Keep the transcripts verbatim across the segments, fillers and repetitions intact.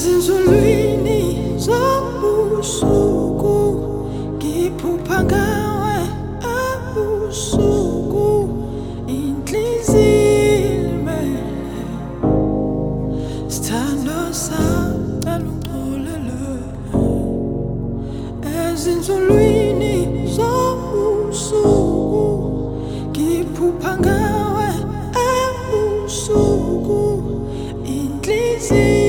Ezinzulwini zobusuku ngiphupha ngawe ebusuku inhliziyo imele sithando sami uxolele ezinzulwini zobusuku ngiphupha ngawe ebusuku inhliziyo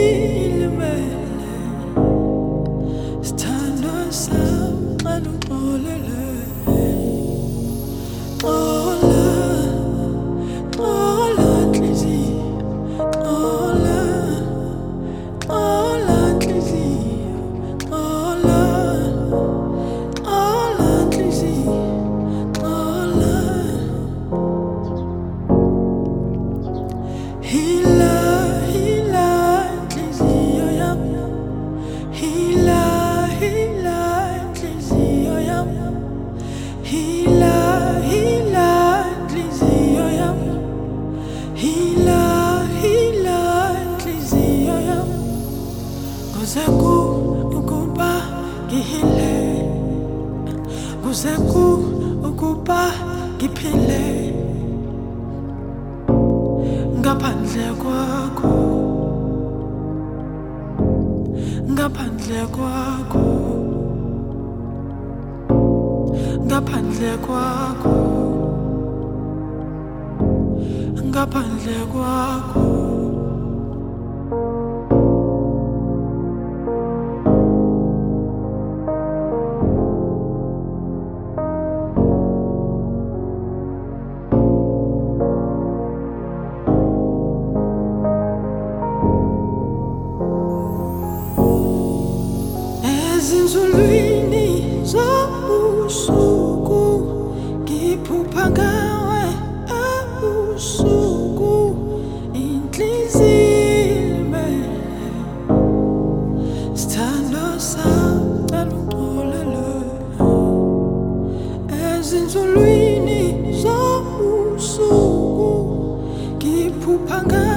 Kuzeku ukuba ngihile, kuzeku ukuba ngiphile ngaphandle kwakho, ngaphandle kwakho, ngaphandle kwakho, ngaphandle kwakho. Ezinzulwini zobusuku ngiphupha ngawe ebusuku inhliziyo imele sithando sami uxolele ezinzulwini zobusuku ngiphupha ngawe